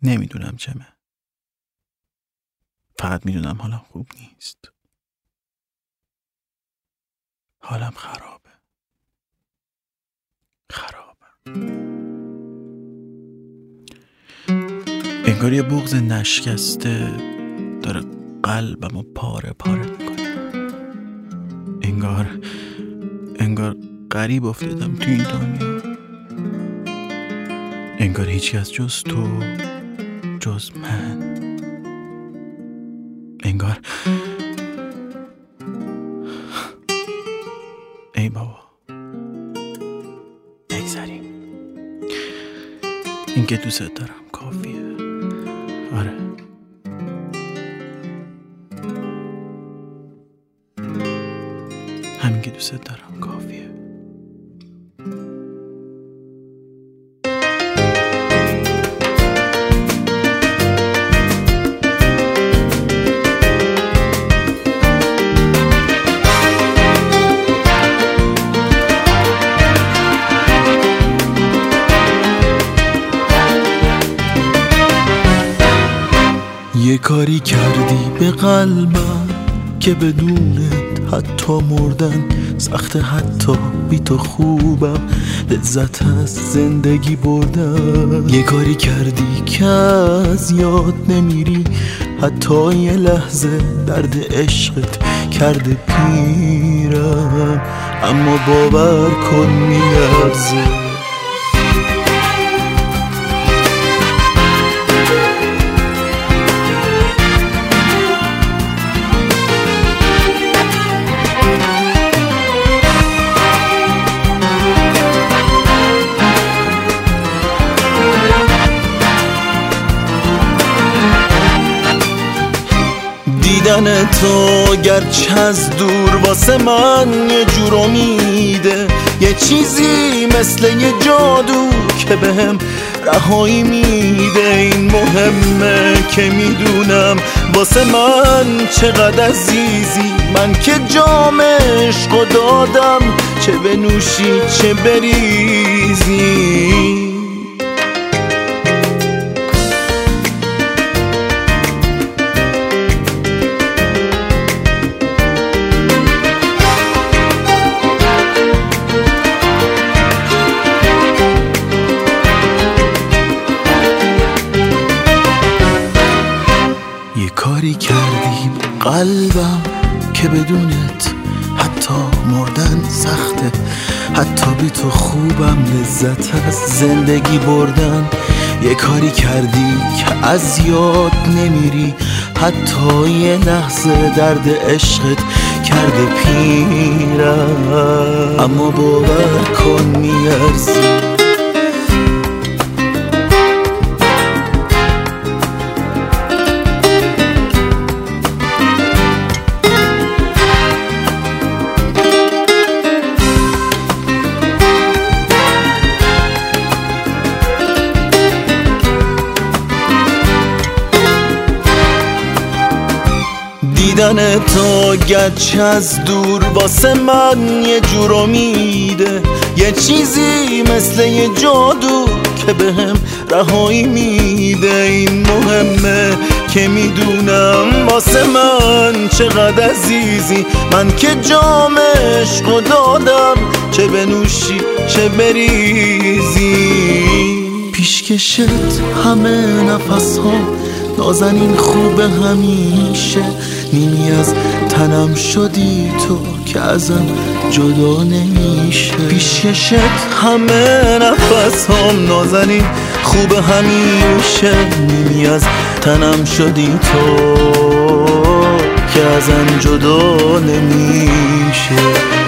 نمیدونم چمه. فقط میدونم حالم خوب نیست. حالم خرابه. انگار یه بغض نشکسته داره قلبمو پاره پاره میکنه. انگار غریب افتادم تو این دنیا. انگار هیچی از جز تو، جز من. انگار ای بابا بگذاریم. این که دوست دارم کافیه. آره همین که دوست دارم کافیه. یه کاری کردی به قلبم که بدونت حتی مردن سخت، حتی بی تو خوبم لذت از زندگی بردن. یه کاری کردی که از یاد نمیری، حتی یه لحظه درد عشقت کرده پیرم، اما باور کن میارزه. دیدن تو گرچه از دور واسه من یه جور امیده، یه چیزی مثل یه جادو که بهم رهایی میده. این مهمه که میدونم واسه من چقدر عزیزی، من که جام عشقو دادم، چه بنوشی چه بریزی. کاری کردی قلبم که بدونت حتی مردن سخته، حتی بی تو خوبم لذت از زندگی بردن. یه کاری کردی که از یاد نمیری، حتی یه لحظه درد عشقت کرده پیرم، اما باور کن میارزی. دیدن تو گرچه از دور واسه من یه جور امیده، یه چیزی مثل یه جادو که بهم رهایی میده. این مهمه که میدونم واسه من چقدر عزیزی، من که جام عشقو دادم، چه بنوشی چه بریزی. پیشکشت همه نفس ها نازنین خوبه همیشه، نیمی از تنم شدی تو که ازم جدا نمیشه. پیشکشت همه نفس هم نازنین خوبه همیشه، نیمی از تنم شدی تو که ازم جدا نمیشه.